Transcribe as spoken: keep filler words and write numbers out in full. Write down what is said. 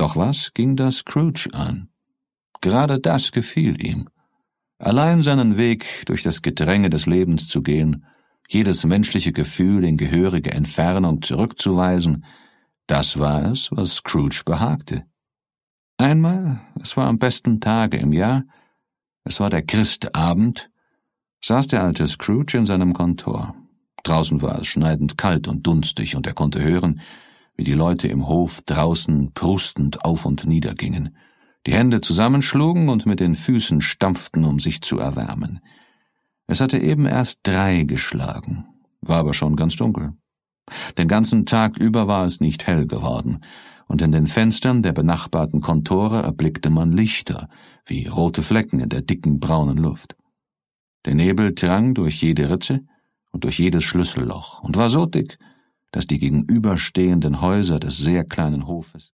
Doch was ging das Scrooge an? Gerade das gefiel ihm. Allein seinen Weg durch das Gedränge des Lebens zu gehen, jedes menschliche Gefühl in gehörige Entfernung zurückzuweisen, das war es, was Scrooge behagte. Einmal, es war am besten Tage im Jahr, es war der Christabend, saß der alte Scrooge in seinem Kontor. Draußen war es schneidend kalt und dunstig, und er konnte hören, wie die Leute im Hof draußen prustend auf und nieder gingen, die Hände zusammenschlugen und mit den Füßen stampften, um sich zu erwärmen. Es hatte eben erst drei geschlagen, war aber schon ganz dunkel. Den ganzen Tag über war es nicht hell geworden, und in den Fenstern der benachbarten Kontore erblickte man Lichter, wie rote Flecken in der dicken braunen Luft. Der Nebel drang durch jede Ritze und durch jedes Schlüsselloch und war so dick, dass die gegenüberstehenden Häuser des sehr kleinen Hofes